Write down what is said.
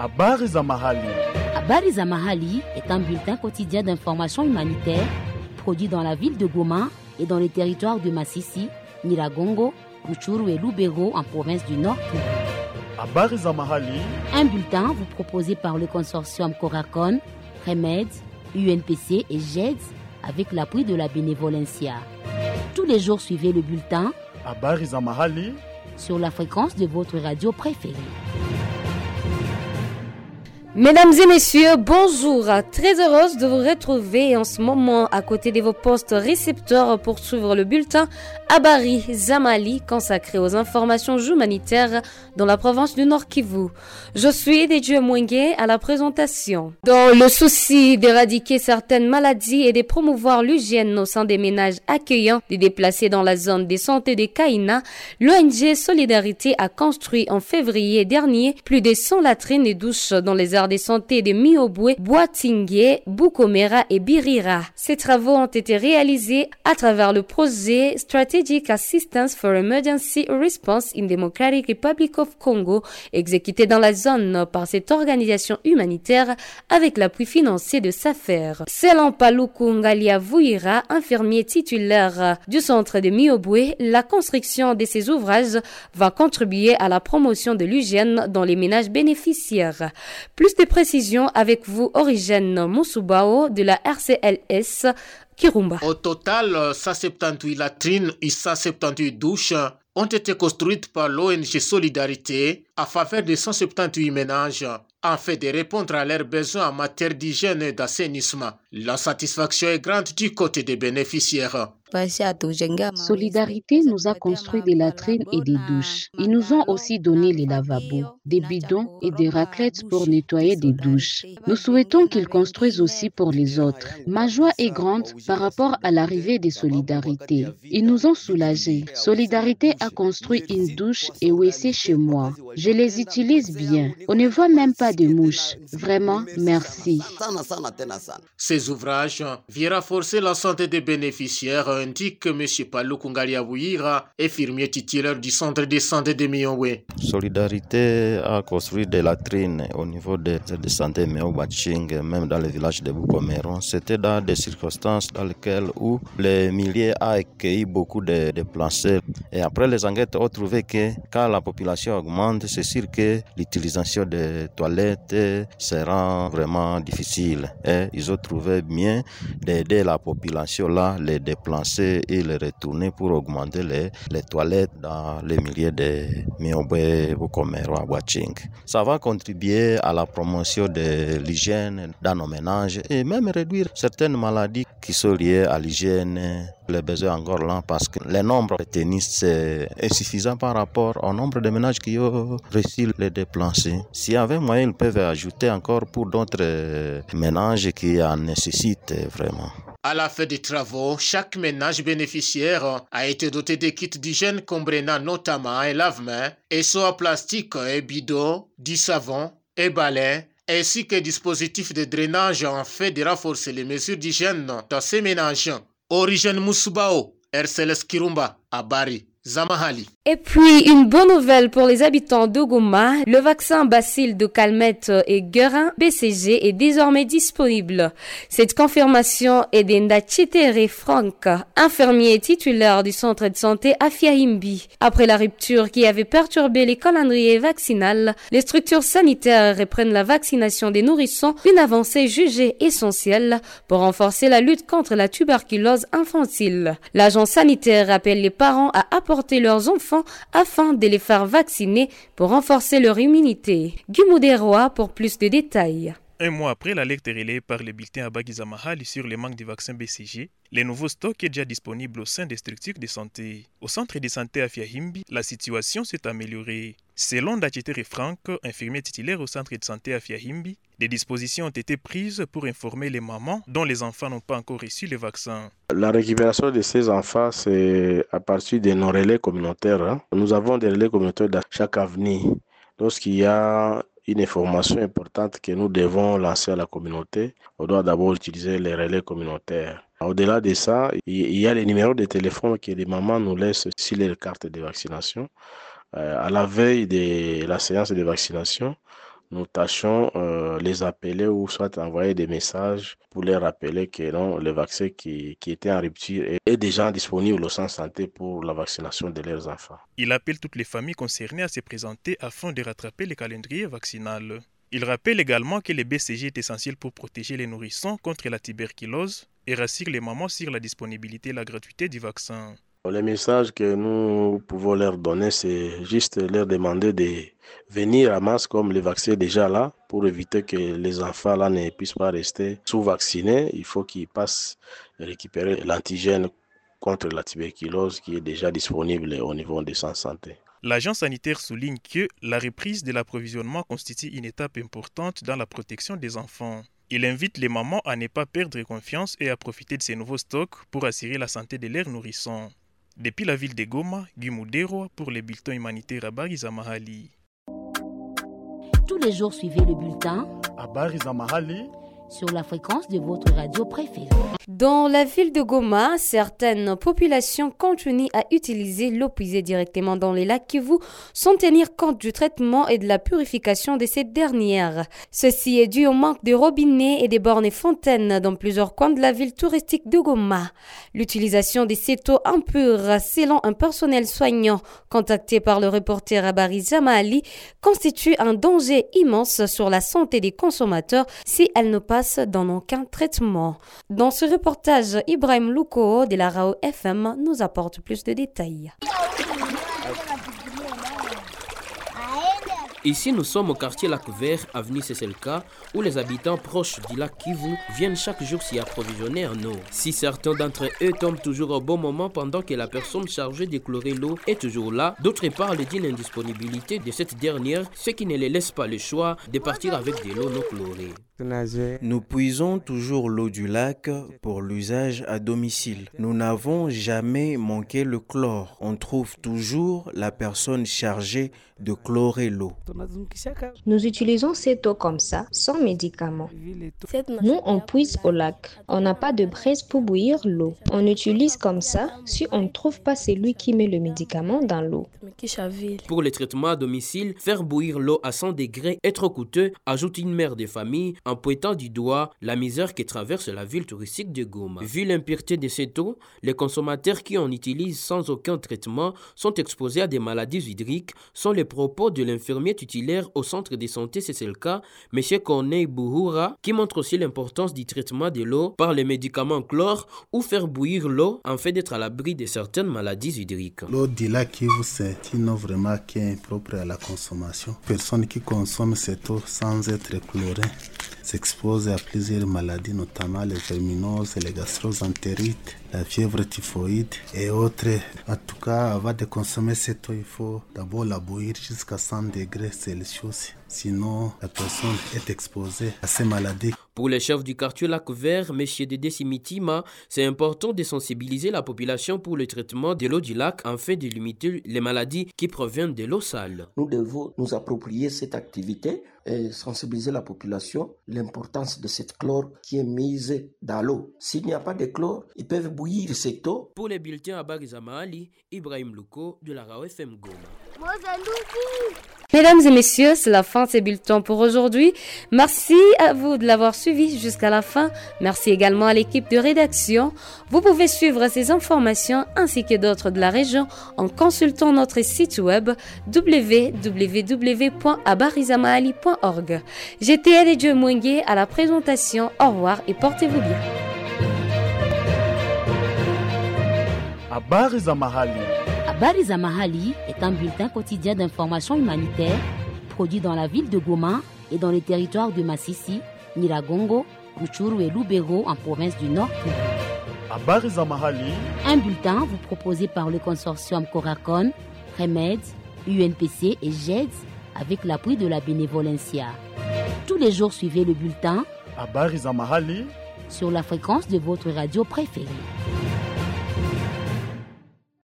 Habari za mahali. Habari za mahali est un bulletin quotidien d'information humanitaire produit dans la ville de Goma et dans les territoires de Masisi, Nyiragongo, Rutshuru et Lubero en province du Nord Kivu. Habari za mahali. Un bulletin vous proposé par le consortium Coracon, Remed, UNPC et GEDS avec l'appui de la Bénévolencia. Tous les jours, suivez le bulletin Habari za mahali sur la fréquence de votre radio préférée. Mesdames et messieurs, bonjour. Très heureuse de vous retrouver en ce moment à côté de vos postes récepteurs pour suivre le bulletin Habari Zamali consacré aux informations humanitaires dans la province du Nord Kivu. Je suis Dédieu Mwengue à la présentation. Dans le souci d'éradiquer certaines maladies et de promouvoir l'hygiène au sein des ménages accueillants des déplacés dans la zone de santé de Kaina, l'ONG Solidarité a construit en février dernier plus de 100 latrines et douches dans les aires de santé de Miobwe, Boatingue, Bukomera et Birira. Ces travaux ont été réalisés à travers le projet Strategic Assistance for Emergency Response in Democratic Republic of Congo, exécuté dans la zone par cette organisation humanitaire avec l'appui financier de SAFER. Selon Paluku Ngalia Vuira, infirmier titulaire du centre de Miobwe, la construction de ces ouvrages va contribuer à la promotion de l'hygiène dans les ménages bénéficiaires. Plus de précisions avec vous, Origène Mousoubao de la RCLS Kirumba. Au total, 178 latrines et 178 douches ont été construites par l'ONG Solidarité à faveur de 178 ménages afin de répondre à leurs besoins en matière d'hygiène et d'assainissement. La satisfaction est grande du côté des bénéficiaires. Solidarité nous a construit des latrines et des douches. Ils nous ont aussi donné les lavabos, des bidons et des raclettes pour nettoyer des douches. Nous souhaitons qu'ils construisent aussi pour les autres. Ma joie est grande par rapport à l'arrivée des Solidarités. Ils nous ont soulagés. Solidarité a construit une douche et WC chez moi. Je les utilise bien. On ne voit même pas de mouches. Vraiment, merci. Ces ouvrages viennent renforcer la santé des bénéficiaires, indique M. Paluku Ngalia Vuira, infirmier titulaire du centre de santé de Miobwe. Solidarité a construit des latrines au niveau des santé Miobwe, même dans le village de Bukomero. C'était dans des circonstances dans lesquelles où les milliers a accueilli beaucoup de déplacés. Et après les enquêtes ont trouvé que quand la population augmente, c'est sûr que l'utilisation des toilettes se rend vraiment difficile. Et ils ont trouvé bien d'aider la population là, les déplacer et les retourner pour augmenter les toilettes dans les milliers de Miobwe, Bukomero, Abwaching. Ça va contribuer à la promotion de l'hygiène dans nos ménages et même réduire certaines maladies qui sont liées à l'hygiène. Les besoins encore là parce que le nombre de tennis c'est insuffisant par rapport au nombre de ménages qui ont réussi les déplacer. S'il y avait moyen, ils peuvent ajouter encore pour d'autres ménages qui en nécessitent vraiment. À la fin des travaux, chaque ménage bénéficiaire a été doté de kits d'hygiène comprenant notamment un lave-mains, et seau en plastique et bidon, du savon et balai, ainsi que dispositifs de drainage en fait de renforcer les mesures d'hygiène dans ces ménages. Origène Mousoubao, RCLS Kirumba, à Bari, Zamahali. Et puis, une bonne nouvelle pour les habitants de Goma, le vaccin bacille de Calmette et Guerin BCG est désormais disponible. Cette confirmation est d'Ndachitere Franck, infirmier titulaire du centre de santé Afiahimbi. Après la rupture qui avait perturbé les calendriers vaccinaux, les structures sanitaires reprennent la vaccination des nourrissons, une avancée jugée essentielle pour renforcer la lutte contre la tuberculose infantile. L'agent sanitaire appelle les parents à apporter leurs enfants afin de les faire vacciner pour renforcer leur immunité. Gumouderoa pour plus de détails. Un mois après l'alerte relayée par le bulletin Habari za Mahali sur le manque de vaccins BCG, le nouveau stock est déjà disponible au sein des structures de santé. Au centre de santé Afiahimbi, la situation s'est améliorée. Selon Ndachitere Franck, infirmier titulaire au centre de santé Afiahimbi, des dispositions ont été prises pour informer les mamans dont les enfants n'ont pas encore reçu le vaccin. La récupération de ces enfants, c'est à partir de nos relais communautaires. Nous avons des relais communautaires dans chaque avenue. Lorsqu'il y a une information importante que nous devons lancer à la communauté, on doit d'abord utiliser les relais communautaires. Au-delà de ça, il y a les numéros de téléphone que les mamans nous laissent sur les cartes de vaccination. À la veille de la séance de vaccination, nous tâchons les appeler ou soit envoyer des messages pour les rappeler que non, le vaccin qui était en rupture est déjà disponible au centre de santé pour la vaccination de leurs enfants. Il appelle toutes les familles concernées à se présenter afin de rattraper le calendrier vaccinal. Il rappelle également que le BCG est essentiel pour protéger les nourrissons contre la tuberculose et rassure les mamans sur la disponibilité et la gratuité du vaccin. Le message que nous pouvons leur donner, c'est juste leur demander de venir à masse comme le vaccin est déjà là pour éviter que les enfants là ne puissent pas rester sous-vaccinés. Il faut qu'ils passent récupérer l'antigène contre la tuberculose qui est déjà disponible au niveau des centres de santé. L'agence sanitaire souligne que la reprise de l'approvisionnement constitue une étape importante dans la protection des enfants. Il invite les mamans à ne pas perdre confiance et à profiter de ces nouveaux stocks pour assurer la santé de leurs nourrissons. Depuis la ville de Goma, Guy Muderwa pour les bulletins humanitaires Habari za Mahali. Tous les jours, suivez le bulletin Habari za Mahali sur la fréquence de votre radio préférée. Dans la ville de Goma, certaines populations continuent à utiliser l'eau puisée directement dans les lacs Kivu sans tenir compte du traitement et de la purification de ces dernières. Ceci est dû au manque de robinets et des bornes et fontaines dans plusieurs coins de la ville touristique de Goma. L'utilisation de cette eau impure, selon un personnel soignant contacté par le reporter Habari za Mahali, constitue un danger immense sur la santé des consommateurs si elle ne passe dans aucun traitement. Dans ce reportage, Ibrahim Louko de la RAO FM nous apporte plus de détails. Ici, nous sommes au quartier Lac Vert, avenue Sesselka, où les habitants proches du lac Kivu viennent chaque jour s'y approvisionner en eau. Si certains d'entre eux tombent toujours au bon moment pendant que la personne chargée d'éclairer l'eau est toujours là, d'autres parlent d'une indisponibilité de cette dernière, ce qui ne les laisse pas le choix de partir avec de l'eau non chlorée. Nous puisons toujours l'eau du lac pour l'usage à domicile. Nous n'avons jamais manqué le chlore. On trouve toujours la personne chargée de chlorer l'eau. Nous utilisons cette eau comme ça, sans médicaments. Nous, on puise au lac. On n'a pas de braise pour bouillir l'eau. On utilise comme ça si on ne trouve pas celui qui met le médicament dans l'eau. Pour le traitement à domicile, faire bouillir l'eau à 100 degrés est trop coûteux, ajoute une mère de famille en pointant du doigt la misère que traverse la ville touristique de Goma. Vu l'impureté de cette eau, les consommateurs qui en utilisent sans aucun traitement sont exposés à des maladies hydriques, sont les propos de l'infirmier titulaire au centre de santé Sesselka, M. Corneille Bouhoura, qui montre aussi l'importance du traitement de l'eau par les médicaments chlore ou faire bouillir l'eau en fait d'être à l'abri de certaines maladies hydriques. L'eau du lac Kivu, c'est une eau vraiment qui est propre à la consommation. Personne qui consomme cette eau sans être chlorée s'expose à plusieurs maladies, notamment les verminoses, les gastroentérites, la fièvre typhoïde et autres. En tout cas, avant de consommer cette eau, il faut d'abord la bouillir jusqu'à 100 degrés Celsius. Sinon, la personne est exposée à ces maladies. Pour le chef du quartier Lac Vert, M. Dédé Simitima, c'est important de sensibiliser la population pour le traitement de l'eau du lac afin de limiter les maladies qui proviennent de l'eau sale. Nous devons nous approprier cette activité et sensibiliser la population l'importance de cette chlore qui est mise dans l'eau. S'il n'y a pas de chlore, ils peuvent bouillir cette eau. Pour les bulletins Habari za Mahali, Ibrahim Louko de la RAO FM Goma. Mesdames et messieurs, c'est la fin de ces bulletins pour aujourd'hui. Merci à vous de l'avoir suivi jusqu'à la fin. Merci également à l'équipe de rédaction. Vous pouvez suivre ces informations ainsi que d'autres de la région en consultant notre site web www.habarizamahali.org. J'étais Elie Mwengue à la présentation. Au revoir et portez-vous bien. Habari za Mahali. Habari za Mahali est un bulletin quotidien d'information humanitaire produit dans la ville de Goma et dans les territoires de Masisi, Nyiragongo, Rutshuru et Lubero en province du Nord Kivu. Habari za Mahali. Un bulletin vous proposé par le consortium Coracon, Remed, UNPC et GEDS avec l'appui de la Bénévolencia. Tous les jours, suivez le bulletin Habari za Mahali sur la fréquence de votre radio préférée.